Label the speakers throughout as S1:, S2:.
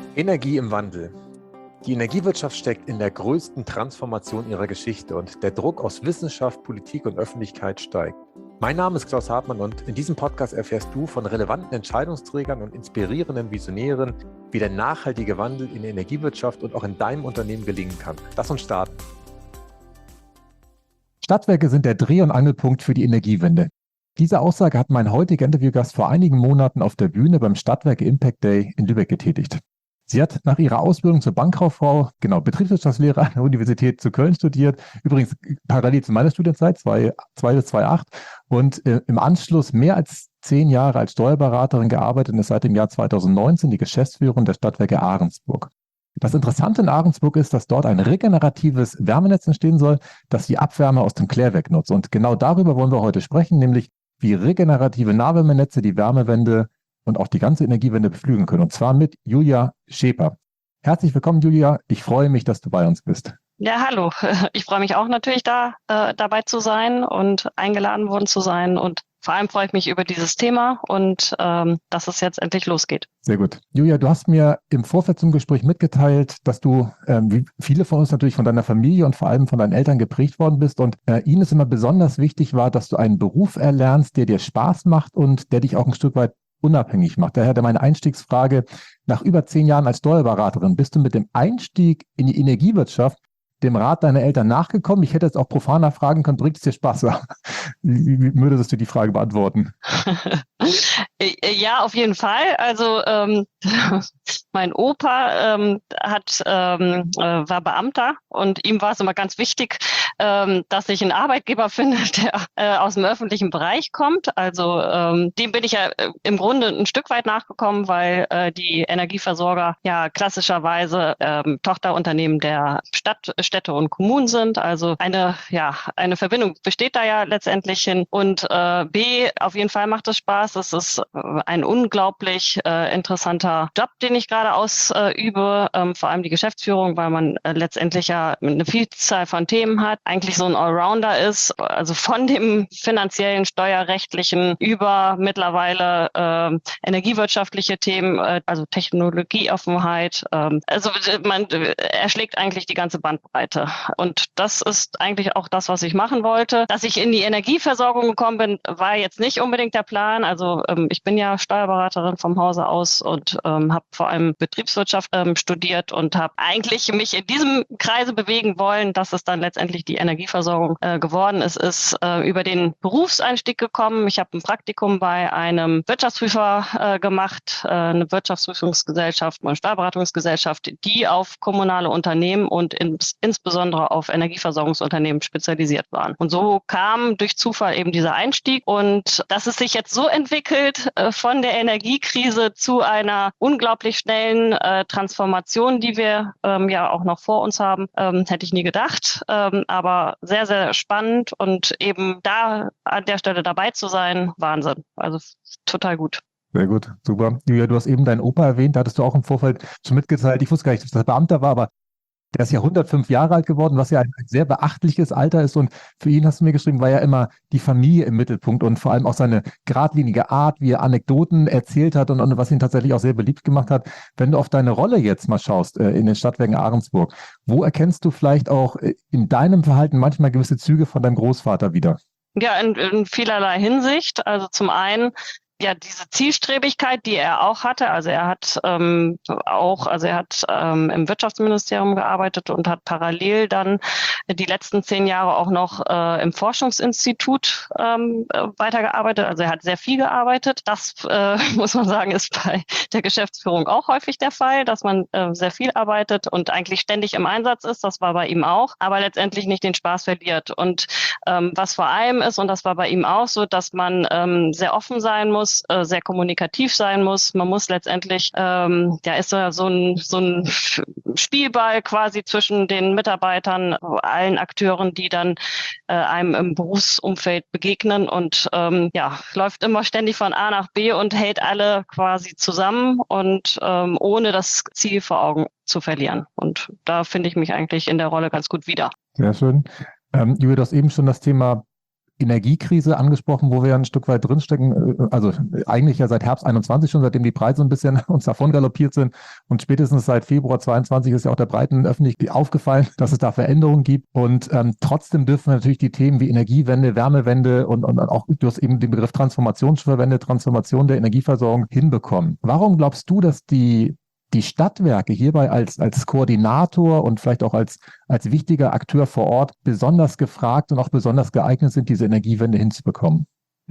S1: Energie im Wandel. Die Energiewirtschaft steckt in der größten Transformation ihrer Geschichte und der Druck aus Wissenschaft, Politik und Öffentlichkeit steigt. Mein Name ist Klaus Hartmann und in diesem Podcast erfährst du von relevanten Entscheidungsträgern und inspirierenden Visionären, wie der nachhaltige Wandel in der Energiewirtschaft und auch in deinem Unternehmen gelingen kann. Lass uns starten.
S2: Stadtwerke sind der Dreh- und Angelpunkt für die Energiewende. Diese Aussage hat mein heutiger Interviewgast vor einigen Monaten auf der Bühne beim Stadtwerke Impact Day in Lübeck getätigt. Sie hat nach ihrer Ausbildung zur Bankkauffrau, Betriebswirtschaftslehre an der Universität zu Köln studiert, übrigens parallel zu meiner Studienzeit, 2008, und im Anschluss mehr als 10 Jahre als Steuerberaterin gearbeitet und ist seit dem Jahr 2019 die Geschäftsführerin der Stadtwerke Ahrensburg. Das Interessante in Ahrensburg ist, dass dort ein regeneratives Wärmenetz entstehen soll, das die Abwärme aus dem Klärwerk nutzt. Und genau darüber wollen wir heute sprechen, nämlich wie regenerative Nahwärmenetze die Wärmewende und auch die ganze Energiewende beflügeln können. Und zwar mit Julia Scheper. Herzlich willkommen, Julia. Ich freue mich, dass du bei uns bist.
S3: Ja, hallo. Ich freue mich auch natürlich dabei zu sein und eingeladen worden zu sein. Und vor allem freue ich mich über dieses Thema und dass es jetzt endlich losgeht.
S2: Sehr gut. Julia, du hast mir im Vorfeld zum Gespräch mitgeteilt, dass du, wie viele von uns natürlich von deiner Familie und vor allem von deinen Eltern geprägt worden bist. Und ihnen es immer besonders wichtig war, dass du einen Beruf erlernst, der dir Spaß macht und der dich auch ein Stück weit unabhängig macht. Daher meine Einstiegsfrage: Nach über 10 Jahren als Steuerberaterin bist du mit dem Einstieg in die Energiewirtschaft dem Rat deiner Eltern nachgekommen? Ich hätte jetzt auch profaner fragen können, bringt es dir Spaß? Wie würdest du die Frage beantworten?
S3: Ja, auf jeden Fall. Also mein Opa war Beamter und ihm war es immer ganz wichtig, dass ich einen Arbeitgeber finde, der aus dem öffentlichen Bereich kommt. Also dem bin ich ja im Grunde ein Stück weit nachgekommen, weil die Energieversorger ja klassischerweise Tochterunternehmen der Städte und Kommunen sind. Also eine Verbindung besteht da ja letztendlich hin. Und B, auf jeden Fall macht es Spaß. Es ist ein unglaublich interessanter Job, den ich gerade ausübe, vor allem die Geschäftsführung, weil man letztendlich ja eine Vielzahl von Themen hat, eigentlich so ein Allrounder ist, also von dem finanziellen, steuerrechtlichen über mittlerweile energiewirtschaftliche Themen, also Technologieoffenheit. Also man erschlägt eigentlich die ganze Bandbreite. Und das ist eigentlich auch das, was ich machen wollte. Dass ich in die Energieversorgung gekommen bin, war jetzt nicht unbedingt der Plan. Also ich bin ja Steuerberaterin vom Hause aus und habe vor allem Betriebswirtschaft studiert und habe eigentlich mich in diesem Kreise bewegen wollen, dass es dann letztendlich die Energieversorgung geworden ist. Es ist über den Berufseinstieg gekommen. Ich habe ein Praktikum bei einem Wirtschaftsprüfer gemacht, eine Wirtschaftsprüfungsgesellschaft, eine Steuerberatungsgesellschaft, die auf kommunale Unternehmen und insbesondere auf Energieversorgungsunternehmen spezialisiert waren. Und so kam durch Zufall eben dieser Einstieg, und dass es sich jetzt so entwickelt von der Energiekrise zu einer unglaublich schnellen Transformation, die wir ja auch noch vor uns haben, hätte ich nie gedacht. Aber sehr, sehr spannend, und eben da an der Stelle dabei zu sein, Wahnsinn. Also total gut.
S2: Sehr gut, super. Julia, du hast eben deinen Opa erwähnt, da hattest du auch im Vorfeld schon mitgeteilt. Ich wusste gar nicht, dass das Beamter war, aber der ist ja 105 Jahre alt geworden, was ja ein sehr beachtliches Alter ist. Und für ihn, hast du mir geschrieben, war ja immer die Familie im Mittelpunkt und vor allem auch seine geradlinige Art, wie er Anekdoten erzählt hat und was ihn tatsächlich auch sehr beliebt gemacht hat. Wenn du auf deine Rolle jetzt mal schaust in den Stadtwerken Ahrensburg, wo erkennst du vielleicht auch in deinem Verhalten manchmal gewisse Züge von deinem Großvater wieder?
S3: Ja, in vielerlei Hinsicht. Also zum einen ja diese Zielstrebigkeit, die er auch hatte. Also er hat im Wirtschaftsministerium gearbeitet und hat parallel dann die letzten 10 Jahre auch noch im Forschungsinstitut weitergearbeitet. Also er hat sehr viel gearbeitet. Das muss man sagen, ist bei der Geschäftsführung auch häufig der Fall, dass man sehr viel arbeitet und eigentlich ständig im Einsatz ist. Das war bei ihm auch, aber letztendlich nicht den Spaß verliert. Und was vor allem ist, und das war bei ihm auch so, dass man sehr offen sein muss, sehr kommunikativ sein muss. Man muss letztendlich, ist so ein Spielball quasi zwischen den Mitarbeitern, allen Akteuren, die dann einem im Berufsumfeld begegnen, und läuft immer ständig von A nach B und hält alle quasi zusammen und ohne das Ziel vor Augen zu verlieren. Und da finde ich mich eigentlich in der Rolle ganz gut wieder.
S2: Sehr schön. Julia, du hast eben schon das Thema Energiekrise angesprochen, wo wir ein Stück weit drinstecken. Also eigentlich ja seit Herbst 21 schon, seitdem die Preise ein bisschen uns davon galoppiert sind. Und spätestens seit Februar 22 ist ja auch der breiten Öffentlichkeit aufgefallen, dass es da Veränderungen gibt. Und trotzdem dürfen wir natürlich die Themen wie Energiewende, Wärmewende und auch du hast eben den Begriff Transformation verwendet, Transformation der Energieversorgung hinbekommen. Warum glaubst du, dass die Stadtwerke hierbei als Koordinator und vielleicht auch als wichtiger Akteur vor Ort besonders gefragt und auch besonders geeignet sind, diese Energiewende hinzubekommen?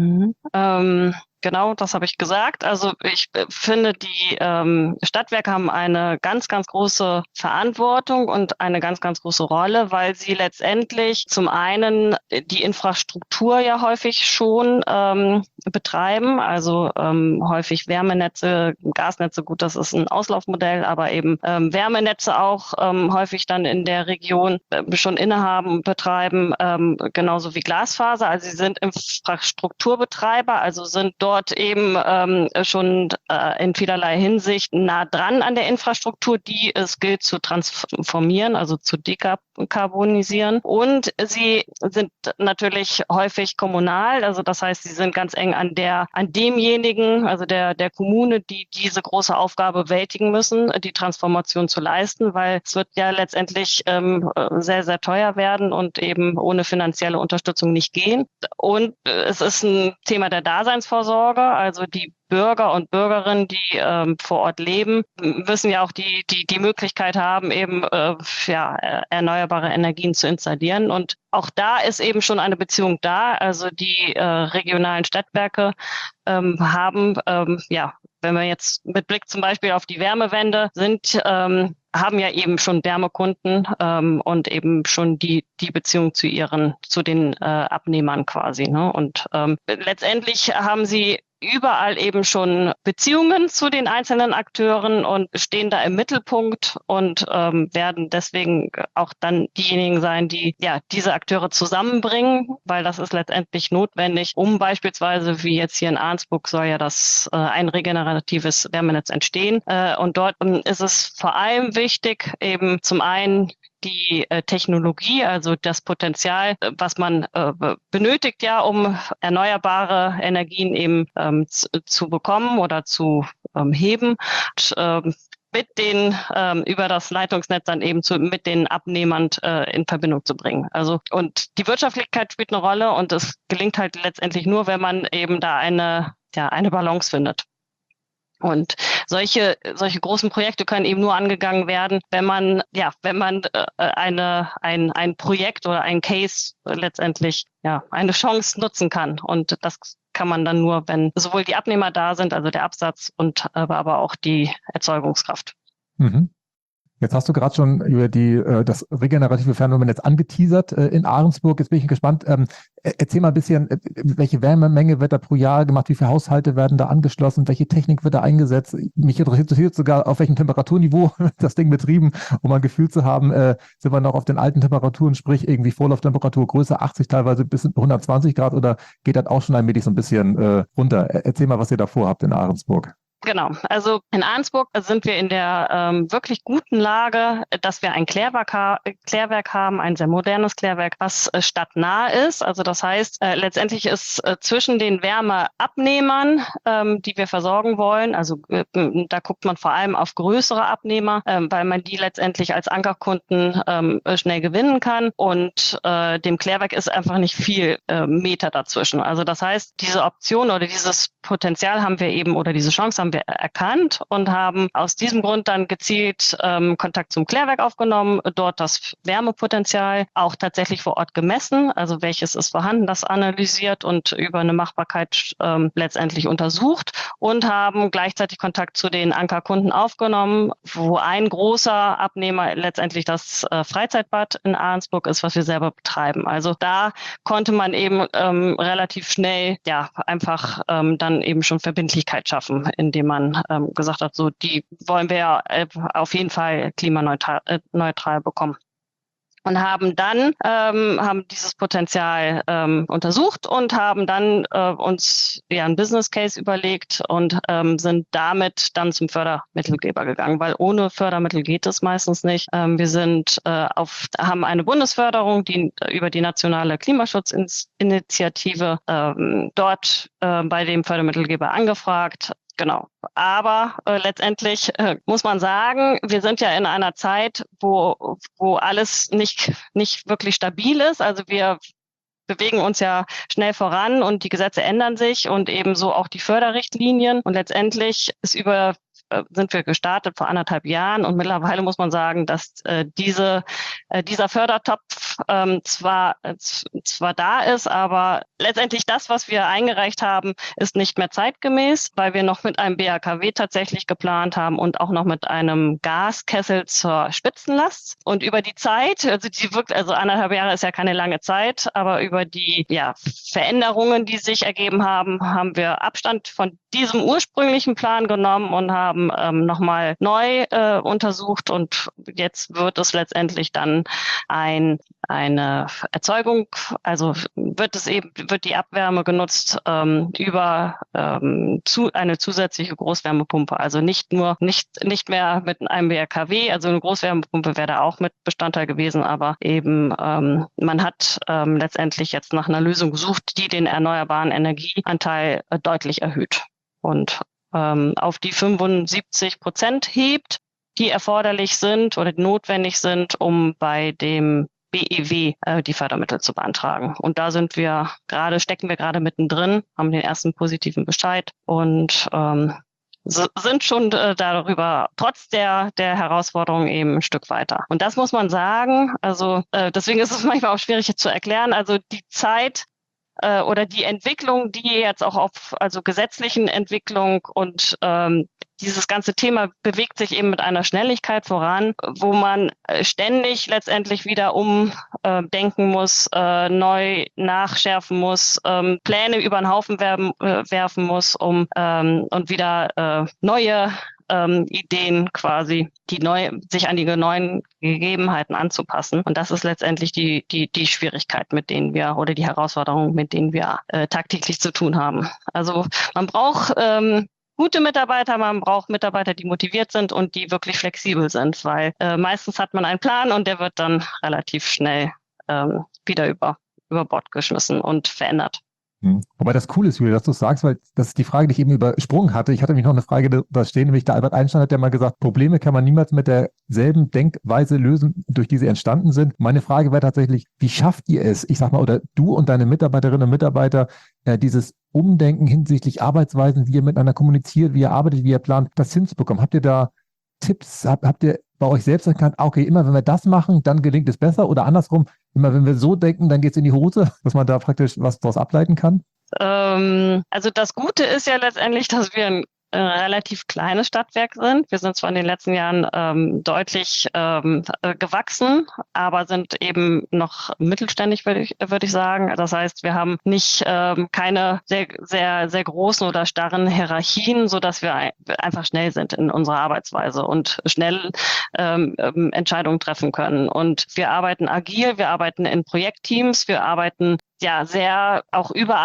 S3: Genau, das habe ich gesagt. Also ich finde, die Stadtwerke haben eine ganz, ganz große Verantwortung und eine ganz, ganz große Rolle, weil sie letztendlich zum einen die Infrastruktur ja häufig schon betreiben, also häufig Wärmenetze, Gasnetze, gut, das ist ein Auslaufmodell, aber eben Wärmenetze auch häufig dann in der Region schon innehaben und betreiben, genauso wie Glasfaser. Also sie sind Infrastrukturbetreiber, also sind dort eben schon in vielerlei Hinsicht nah dran an der Infrastruktur, die es gilt zu transformieren, also zu dekarbonisieren. Und sie sind natürlich häufig kommunal, also das heißt, sie sind ganz eng an demjenigen, also der Kommune, die diese große Aufgabe bewältigen müssen, die Transformation zu leisten, weil es wird ja letztendlich sehr, sehr teuer werden und eben ohne finanzielle Unterstützung nicht gehen. Und es ist ein Thema der Daseinsvorsorge. Also die Bürger und Bürgerinnen, die vor Ort leben, müssen ja auch die Möglichkeit haben, eben erneuerbare Energien zu installieren. Und auch da ist eben schon eine Beziehung da. Also die regionalen Stadtwerke haben, wenn wir jetzt mit Blick zum Beispiel auf die Wärmewende sind, haben ja eben schon Wärmekunden und eben schon die Beziehung zu den Abnehmern quasi. Ne? Und letztendlich haben sie überall eben schon Beziehungen zu den einzelnen Akteuren und stehen da im Mittelpunkt und werden deswegen auch dann diejenigen sein, die diese Akteure zusammenbringen, weil das ist letztendlich notwendig, um beispielsweise, wie jetzt hier in Arnsburg soll ja ein regeneratives Wärmenetz entstehen. Und dort ist es vor allem wichtig, eben zum einen die Technologie, also das Potenzial, was man benötigt, ja, um erneuerbare Energien eben zu bekommen oder zu heben. Und, mit den über das Leitungsnetz dann eben mit den Abnehmern in Verbindung zu bringen. Also und die Wirtschaftlichkeit spielt eine Rolle und es gelingt halt letztendlich nur, wenn man eben da eine Balance findet. Und solche großen Projekte können eben nur angegangen werden, wenn man ein Projekt oder ein Case letztendlich eine Chance nutzen kann. Und das kann man dann nur, wenn sowohl die Abnehmer da sind, also der Absatz aber auch die Erzeugungskraft.
S2: Mhm. Jetzt hast du gerade schon über das regenerative Fernwärmenetz angeteasert in Ahrensburg. Jetzt bin ich gespannt. Erzähl mal ein bisschen, welche Wärmemenge wird da pro Jahr gemacht? Wie viele Haushalte werden da angeschlossen? Welche Technik wird da eingesetzt? Mich interessiert sogar, auf welchem Temperaturniveau das Ding betrieben, um ein Gefühl zu haben, sind wir noch auf den alten Temperaturen, sprich irgendwie Vorlauftemperatur größer 80, teilweise bis 120 Grad oder geht das auch schon allmählich so ein bisschen runter? Erzähl mal, was ihr da vorhabt in Ahrensburg.
S3: Genau, also in Arnsburg sind wir in der wirklich guten Lage, dass wir ein Klärwerk haben, ein sehr modernes Klärwerk, was stadtnah ist. Also das heißt, letztendlich ist zwischen den Wärmeabnehmern, die wir versorgen wollen, also da guckt man vor allem auf größere Abnehmer, weil man die letztendlich als Ankerkunden schnell gewinnen kann und dem Klärwerk ist einfach nicht viel Meter dazwischen. Also das heißt, diese Option oder dieses Potenzial haben wir eben oder diese Chance haben wir erkannt und haben aus diesem Grund dann gezielt Kontakt zum Klärwerk aufgenommen, dort das Wärmepotenzial auch tatsächlich vor Ort gemessen, also welches ist vorhanden, das analysiert und über eine Machbarkeit letztendlich untersucht und haben gleichzeitig Kontakt zu den Ankerkunden aufgenommen, wo ein großer Abnehmer letztendlich das Freizeitbad in Ahrensburg ist, was wir selber betreiben. Also da konnte man eben relativ schnell einfach dann eben schon Verbindlichkeit schaffen, indem man gesagt hat, so die wollen wir auf jeden Fall klimaneutral bekommen. und haben dann haben dieses Potenzial untersucht und haben dann uns einen Business Case überlegt und sind damit dann zum Fördermittelgeber gegangen, weil ohne Fördermittel geht es meistens nicht. Wir haben eine Bundesförderung, die über die nationale Klimaschutzinitiative dort bei dem Fördermittelgeber angefragt. Genau. Aber letztendlich muss man sagen, wir sind ja in einer Zeit, wo alles nicht wirklich stabil ist. Also wir bewegen uns ja schnell voran und die Gesetze ändern sich und ebenso auch die Förderrichtlinien. Und letztendlich sind wir gestartet vor 1,5 Jahren und mittlerweile muss man sagen, dass dieser Fördertopf zwar da ist, aber letztendlich das, was wir eingereicht haben, ist nicht mehr zeitgemäß, weil wir noch mit einem BAKW tatsächlich geplant haben und auch noch mit einem Gaskessel zur Spitzenlast. Und über die Zeit, also 1,5 Jahre ist ja keine lange Zeit, aber über die Veränderungen, die sich ergeben haben, haben wir Abstand von diesem ursprünglichen Plan genommen und haben nochmal neu untersucht und jetzt wird es letztendlich dann eine Erzeugung, also wird die Abwärme genutzt über eine zusätzliche Großwärmepumpe, also nicht mehr mit einem BRKW, also eine Großwärmepumpe wäre da auch mit Bestandteil gewesen, aber eben man hat letztendlich jetzt nach einer Lösung gesucht, die den erneuerbaren Energieanteil deutlich erhöht und auf die 75% hebt, die erforderlich sind oder notwendig sind, um bei dem BEW die Fördermittel zu beantragen. Und da stecken wir gerade mittendrin, haben den ersten positiven Bescheid und sind schon darüber, trotz der Herausforderungen eben ein Stück weiter. Und das muss man sagen, also deswegen ist es manchmal auch schwierig zu erklären, also die Zeit oder die Entwicklung, die jetzt auch auf gesetzlichen Entwicklung und dieses ganze Thema bewegt sich eben mit einer Schnelligkeit voran, wo man ständig letztendlich wieder umdenken muss, neu nachschärfen muss, Pläne über den Haufen werfen muss, und wieder neue Ideen quasi, sich an die neuen Gegebenheiten anzupassen. Und das ist letztendlich die Schwierigkeit, oder die Herausforderung, mit denen wir tagtäglich zu tun haben. Also man braucht gute Mitarbeiter, man braucht Mitarbeiter, die motiviert sind und die wirklich flexibel sind, weil meistens hat man einen Plan und der wird dann relativ schnell wieder über Bord geschmissen und verändert.
S2: Wobei das cool ist, Julia, dass du es sagst, weil das ist die Frage, die ich eben übersprungen hatte. Ich hatte nämlich noch eine Frage da stehen, nämlich der Albert Einstein hat ja mal gesagt, Probleme kann man niemals mit derselben Denkweise lösen, durch die sie entstanden sind. Meine Frage wäre tatsächlich, wie schafft ihr es, ich sag mal, oder du und deine Mitarbeiterinnen und Mitarbeiter, dieses Umdenken hinsichtlich Arbeitsweisen, wie ihr miteinander kommuniziert, wie ihr arbeitet, wie ihr plant, das hinzubekommen? Habt ihr da Tipps? Habt ihr bei euch selbst erkannt, okay, immer wenn wir das machen, dann gelingt es besser oder andersrum, immer wenn wir so denken, dann geht es in die Hose, dass man da praktisch was daraus ableiten kann?
S3: Also das Gute ist ja letztendlich, dass wir ein relativ kleines Stadtwerk sind. Wir sind zwar in den letzten Jahren deutlich gewachsen, aber sind eben noch mittelständig, würde ich sagen. Das heißt, wir haben nicht keine sehr, sehr, sehr großen oder starren Hierarchien, so dass wir einfach schnell sind in unserer Arbeitsweise und schnell Entscheidungen treffen können. Und wir arbeiten agil, wir arbeiten in Projektteams, wir arbeiten sehr auch über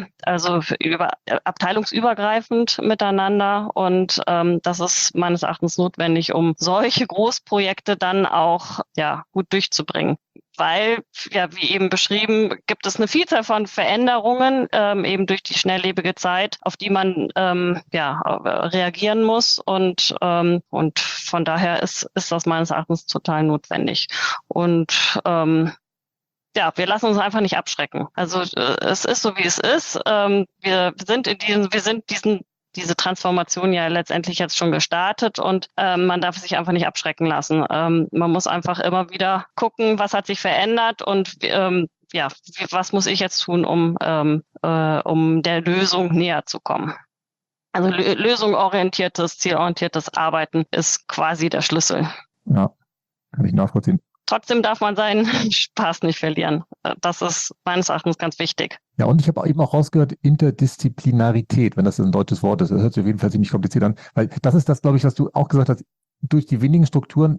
S3: abteilungsübergreifend miteinander und das ist meines Erachtens notwendig, um solche Großprojekte dann auch gut durchzubringen. Weil, wie eben beschrieben, gibt es eine Vielzahl von Veränderungen, eben durch die schnelllebige Zeit, auf die man reagieren muss und von daher ist das meines Erachtens total notwendig. Und wir lassen uns einfach nicht abschrecken. Also es ist so, wie es ist. Wir sind diese Transformation ja letztendlich jetzt schon gestartet und man darf sich einfach nicht abschrecken lassen. Man muss einfach immer wieder gucken, was hat sich verändert und was muss ich jetzt tun, um der Lösung näher zu kommen. Also lösungsorientiertes, zielorientiertes Arbeiten ist quasi der Schlüssel.
S2: Ja, kann ich nachvollziehen.
S3: Trotzdem darf man seinen Spaß nicht verlieren. Das ist meines Erachtens ganz wichtig.
S2: Ja, und ich habe eben auch rausgehört, Interdisziplinarität, wenn das ein deutsches Wort ist. Das hört sich auf jeden Fall ziemlich kompliziert an. Weil das ist das, glaube ich, was du auch gesagt hast. Durch die wenigen Strukturen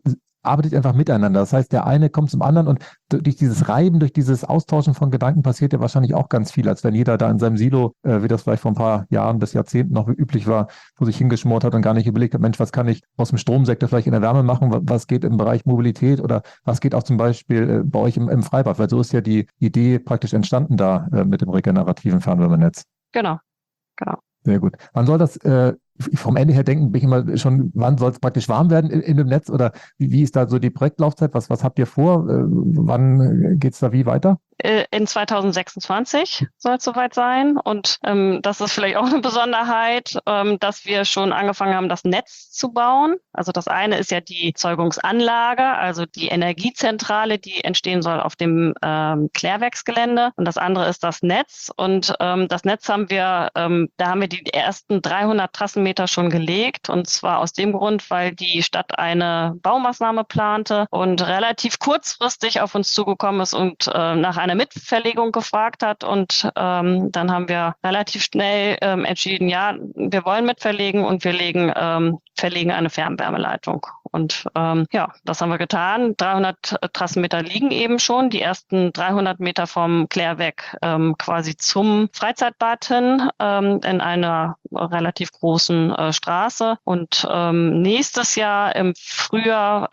S2: arbeitet einfach miteinander. Das heißt, der eine kommt zum anderen und durch dieses Reiben, durch dieses Austauschen von Gedanken passiert ja wahrscheinlich auch ganz viel, als wenn jeder da in seinem Silo, wie das vielleicht vor ein paar Jahren bis Jahrzehnten noch üblich war, wo sich hingeschmort hat und gar nicht überlegt hat, Mensch, was kann ich aus dem Stromsektor vielleicht in der Wärme machen, was geht im Bereich Mobilität oder was geht auch zum Beispiel bei euch im Freibad, weil so ist ja die Idee praktisch entstanden da mit dem regenerativen Fernwärmenetz.
S3: Genau, genau.
S2: Sehr gut. Wann soll das, vom Ende her denken, bin ich immer schon, wann soll es praktisch warm werden in dem Netz oder wie ist da so die Projektlaufzeit? Was habt ihr vor? Wann geht es da wie weiter?
S3: In 2026 soll es soweit sein. Und das ist vielleicht auch eine Besonderheit, dass wir schon angefangen haben, das Netz zu bauen. Also das eine ist ja die Erzeugungsanlage, also die Energiezentrale, die entstehen soll auf dem Klärwerksgelände. Und das andere ist das Netz. Und das Netz haben wir, da haben wir die ersten 300 Trassenmeter schon gelegt. Und zwar aus dem Grund, weil die Stadt eine Baumaßnahme plante und relativ kurzfristig auf uns zugekommen ist und nach einer Mitverlegung gefragt hat. Und dann haben wir relativ schnell entschieden, ja, wir wollen mitverlegen und wir verlegen eine Fernwärmeleitung. Und ja, das haben wir getan. 300 Trassenmeter liegen eben schon. Die ersten 300 Meter vom Klärwerk quasi zum Freizeitbad hin in einer relativ großen Straße. Und nächstes Jahr im Frühjahr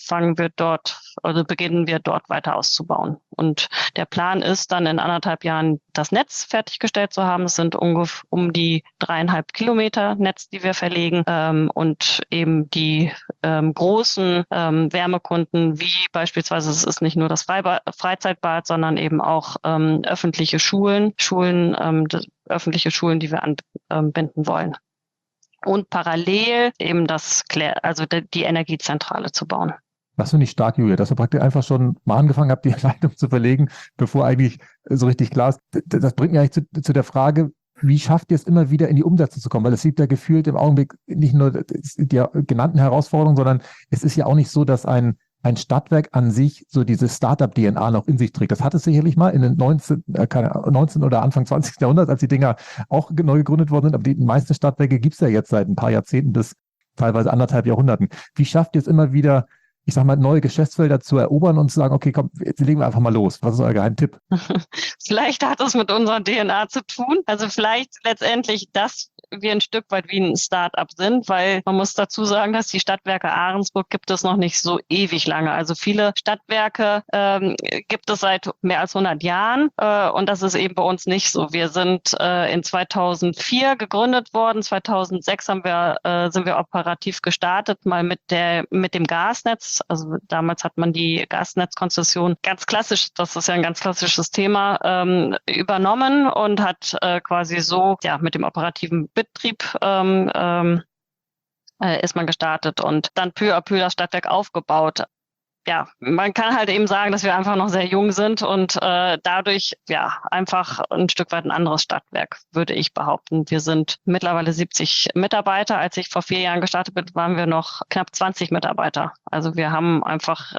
S3: beginnen wir dort weiter auszubauen. Und der Plan ist dann in 1,5 Jahren das Netz fertiggestellt zu haben. Es sind ungefähr um die 3,5 Kilometer Netz, die wir verlegen und eben die großen Wärmekunden, wie beispielsweise, es ist nicht nur das Freizeitbad, sondern eben auch öffentliche Schulen, öffentliche Schulen, die wir anbinden wollen. Und parallel eben die Energiezentrale zu bauen.
S2: Das finde ich stark, Julia, dass ihr praktisch einfach schon mal angefangen habt, die Leitung zu verlegen, bevor eigentlich so richtig klar ist. Das bringt mich eigentlich zu der Frage, wie schafft ihr es immer wieder in die Umsetzung zu kommen? Weil es gibt ja gefühlt im Augenblick nicht nur die genannten Herausforderungen, sondern es ist ja auch nicht so, dass ein Stadtwerk an sich so diese Startup-DNA noch in sich trägt. Das hat es sicherlich mal in den 19. oder Anfang 20. Jahrhunderts, als die Dinger auch neu gegründet worden sind. Aber die meisten Stadtwerke gibt es ja jetzt seit ein paar Jahrzehnten bis teilweise 1,5 Jahrhunderten. Wie schafft ihr es immer wieder, ich sag mal, neue Geschäftsfelder zu erobern und zu sagen, okay, komm, jetzt legen wir einfach mal los. Was ist euer Geheimtipp?
S3: Vielleicht hat es mit unserer DNA zu tun. Also vielleicht letztendlich, dass wir ein Stück weit wie ein Start-up sind, weil man muss dazu sagen, dass die Stadtwerke Ahrensburg gibt es noch nicht so ewig lange. Also viele Stadtwerke gibt es seit mehr als 100 Jahren und das ist eben bei uns nicht so. Wir sind in 2004 gegründet worden. 2006 sind wir operativ gestartet, mal mit dem Gasnetz. Also damals hat man die Gasnetzkonzession ganz klassisch, das ist ja ein ganz klassisches Thema, übernommen und hat quasi so mit dem operativen Betrieb ist man gestartet und dann peu à peu das Stadtwerk aufgebaut. Ja, man kann halt eben sagen, dass wir einfach noch sehr jung sind und dadurch einfach ein Stück weit ein anderes Stadtwerk, würde ich behaupten. Wir sind mittlerweile 70 Mitarbeiter. Als ich vor 4 Jahren gestartet bin, waren wir noch knapp 20 Mitarbeiter. Also wir haben einfach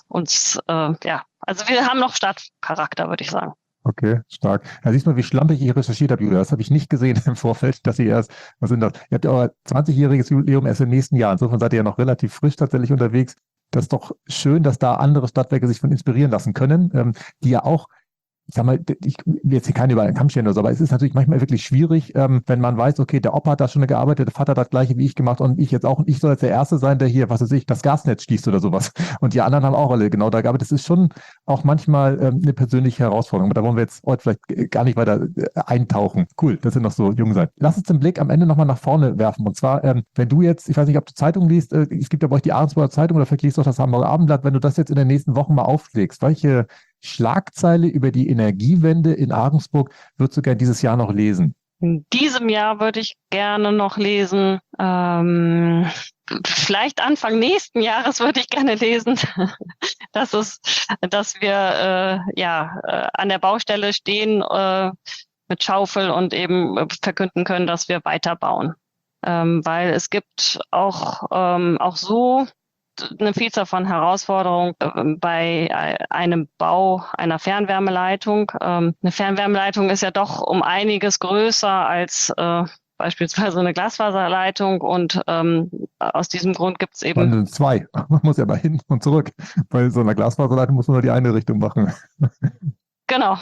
S3: also wir haben noch Stadtcharakter, würde ich sagen.
S2: Okay, stark. Da siehst du, wie schlampig ich recherchiert habe, Julia. Das habe ich nicht gesehen im Vorfeld, dass ihr was sind das? Ihr habt ja euer 20-jähriges Jubiläum erst im nächsten Jahr. Insofern seid ihr ja noch relativ frisch tatsächlich unterwegs. Das ist doch schön, dass da andere Stadtwerke sich von inspirieren lassen können, die ja auch, ich sag mal, ich will jetzt hier keinen über einen Kamm scheren oder so, aber es ist natürlich manchmal wirklich schwierig, wenn man weiß, okay, der Opa hat da schon gearbeitet, der Vater hat das Gleiche wie ich gemacht und ich jetzt auch, und ich soll jetzt der Erste sein, der hier, was weiß ich, das Gasnetz schließt oder sowas. Und die anderen haben auch alle genau da gearbeitet. Das ist schon auch manchmal eine persönliche Herausforderung. Aber da wollen wir jetzt heute vielleicht gar nicht weiter eintauchen. Cool, dass ihr noch so jung seid. Lass uns den Blick am Ende nochmal nach vorne werfen. Und zwar, wenn du jetzt, ich weiß nicht, ob du Zeitung liest, es gibt ja bei euch die Ahrensburger Zeitung oder vielleicht liest du auch das Hamburger Abendblatt, wenn du das jetzt in den nächsten Wochen mal aufschlägst, welche Schlagzeile über die Energiewende in Ahrensburg würdest du gerne dieses Jahr noch lesen?
S3: In diesem Jahr würde ich gerne noch lesen, vielleicht Anfang nächsten Jahres würde ich gerne lesen, dass wir an der Baustelle stehen mit Schaufel und eben verkünden können, dass wir weiterbauen. Weil es gibt auch so eine Vielzahl von Herausforderungen bei einem Bau einer Fernwärmeleitung. Eine Fernwärmeleitung ist ja doch um einiges größer als beispielsweise eine Glasfaserleitung und aus diesem Grund gibt es eben...
S2: Dann sind 2. Man muss ja mal hin und zurück. Bei so einer Glasfaserleitung muss man nur die eine Richtung machen.
S3: Genau.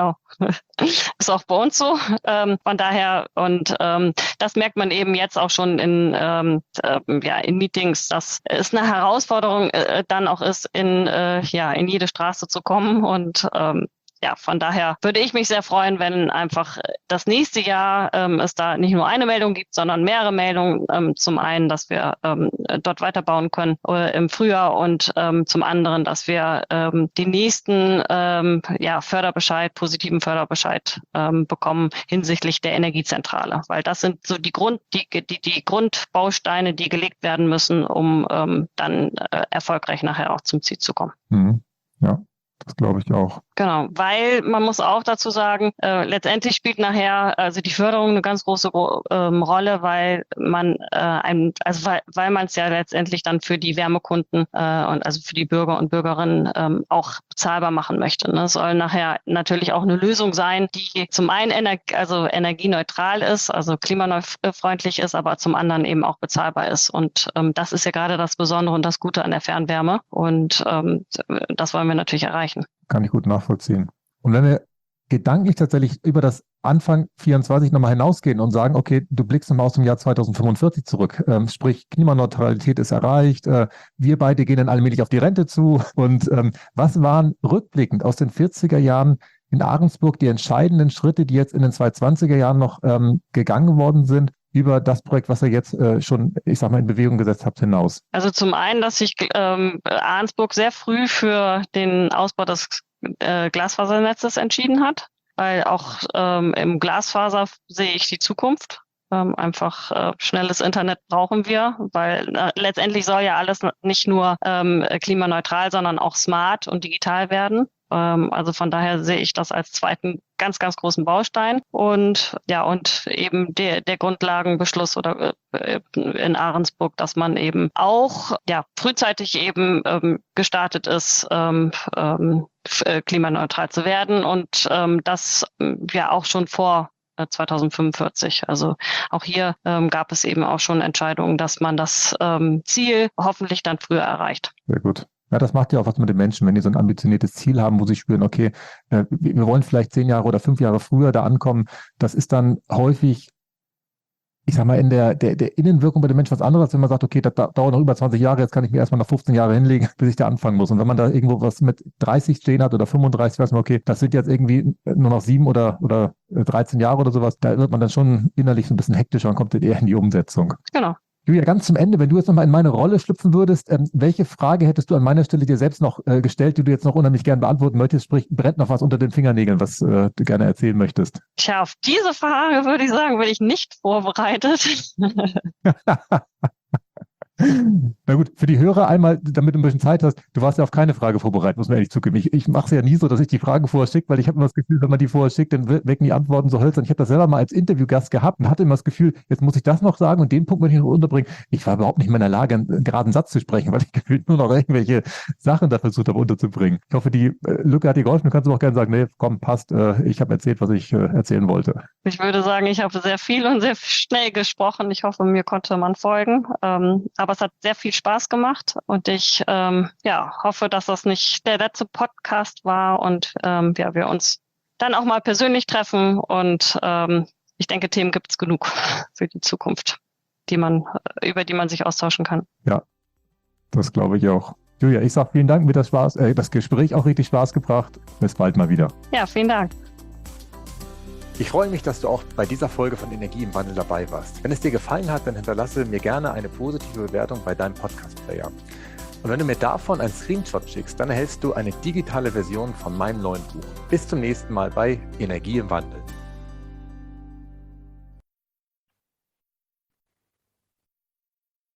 S3: Ist auch bei uns so. Von daher, und das merkt man eben jetzt auch schon in Meetings, dass es eine Herausforderung dann auch ist, in jede Straße zu kommen. Und von daher würde ich mich sehr freuen, wenn einfach das nächste Jahr es da nicht nur eine Meldung gibt, sondern mehrere Meldungen. Zum einen, dass wir dort weiterbauen können im Frühjahr und zum anderen, dass wir den nächsten positiven Förderbescheid bekommen hinsichtlich der Energiezentrale. Weil das sind so die Grundbausteine, die gelegt werden müssen, um dann erfolgreich nachher auch zum Ziel zu kommen.
S2: Mhm. Ja. Das glaube ich auch.
S3: Genau, weil man muss auch dazu sagen, letztendlich spielt nachher also die Förderung eine ganz große Rolle, weil man weil man es ja letztendlich dann für die Wärmekunden und also für die Bürger und Bürgerinnen auch bezahlbar machen möchte. Ne? Es soll nachher natürlich auch eine Lösung sein, die zum einen energieneutral ist, also klimafreundlich ist, aber zum anderen eben auch bezahlbar ist. Und das ist ja gerade das Besondere und das Gute an der Fernwärme. Und das wollen wir natürlich erreichen.
S2: Kann ich gut nachvollziehen. Und wenn wir gedanklich tatsächlich über das Anfang 24 nochmal hinausgehen und sagen, okay, du blickst nochmal aus dem Jahr 2045 zurück, sprich Klimaneutralität ist erreicht, wir beide gehen dann allmählich auf die Rente zu. Und was waren rückblickend aus den 40er Jahren in Ahrensburg die entscheidenden Schritte, die jetzt in den 2020er Jahren noch gegangen worden sind, über das Projekt, was ihr jetzt schon, ich sag mal, in Bewegung gesetzt habt, hinaus?
S3: Also zum einen, dass sich Ahrensburg sehr früh für den Ausbau des Glasfasernetzes entschieden hat, weil auch im Glasfaser sehe ich die Zukunft. Schnelles Internet brauchen wir, weil letztendlich soll ja alles nicht nur klimaneutral, sondern auch smart und digital werden. Also von daher sehe ich das als zweiten ganz, ganz großen Baustein. Und eben der Grundlagenbeschluss oder in Ahrensburg, dass man eben auch frühzeitig eben gestartet ist, klimaneutral zu werden und das auch schon vor 2045. Also auch hier gab es eben auch schon Entscheidungen, dass man das Ziel hoffentlich dann früher erreicht.
S2: Sehr gut. Ja, das macht ja auch was mit den Menschen, wenn die so ein ambitioniertes Ziel haben, wo sie spüren, okay, wir wollen vielleicht 10 Jahre oder 5 Jahre früher da ankommen. Das ist dann häufig, ich sag mal, in der Innenwirkung bei den Menschen was anderes, wenn man sagt, okay, das dauert noch über 20 Jahre, jetzt kann ich mir erstmal noch 15 Jahre hinlegen, bis ich da anfangen muss. Und wenn man da irgendwo was mit 30 stehen hat oder 35, weiß man, okay, das sind jetzt irgendwie nur noch 7 oder 13 Jahre oder sowas, da wird man dann schon innerlich so ein bisschen hektischer und kommt dann eher in die Umsetzung.
S3: Genau.
S2: Julia, ganz zum Ende, wenn du jetzt nochmal in meine Rolle schlüpfen würdest, welche Frage hättest du an meiner Stelle dir selbst noch gestellt, die du jetzt noch unheimlich gern beantworten möchtest? Sprich, brennt noch was unter den Fingernägeln, was du gerne erzählen möchtest?
S3: Tja, auf diese Frage würde ich sagen, bin ich nicht vorbereitet.
S2: Na gut, für die Hörer einmal, damit du ein bisschen Zeit hast, du warst ja auf keine Frage vorbereitet, muss man ehrlich zugeben. Ich mache es ja nie so, dass ich die Fragen vorher schicke, weil ich habe immer das Gefühl, wenn man die vorher schickt, dann wecken die Antworten so hölzern. Ich habe das selber mal als Interviewgast gehabt und hatte immer das Gefühl, jetzt muss ich das noch sagen und den Punkt möchte ich noch unterbringen. Ich war überhaupt nicht mehr in der Lage, einen geraden Satz zu sprechen, weil ich gefühlt nur noch irgendwelche Sachen da versucht habe unterzubringen. Ich hoffe, die Lücke hat dir geholfen. Du kannst aber auch gerne sagen, nee, komm, passt, ich habe erzählt, was ich erzählen wollte.
S3: Ich würde sagen, ich habe sehr viel und sehr schnell gesprochen. Ich hoffe, mir konnte man folgen. Aber es hat sehr viel Spaß gemacht und ich hoffe, dass das nicht der letzte Podcast war und wir uns dann auch mal persönlich treffen und ich denke, Themen gibt es genug für die Zukunft, über die man sich austauschen kann.
S2: Ja, das glaube ich auch. Julia, ich sage vielen Dank, mir das Gespräch auch richtig Spaß gebracht. Bis bald mal wieder.
S3: Ja, vielen Dank.
S1: Ich freue mich, dass du auch bei dieser Folge von Energie im Wandel dabei warst. Wenn es dir gefallen hat, dann hinterlasse mir gerne eine positive Bewertung bei deinem Podcast-Player. Und wenn du mir davon einen Screenshot schickst, dann erhältst du eine digitale Version von meinem neuen Buch. Bis zum nächsten Mal bei Energie im Wandel.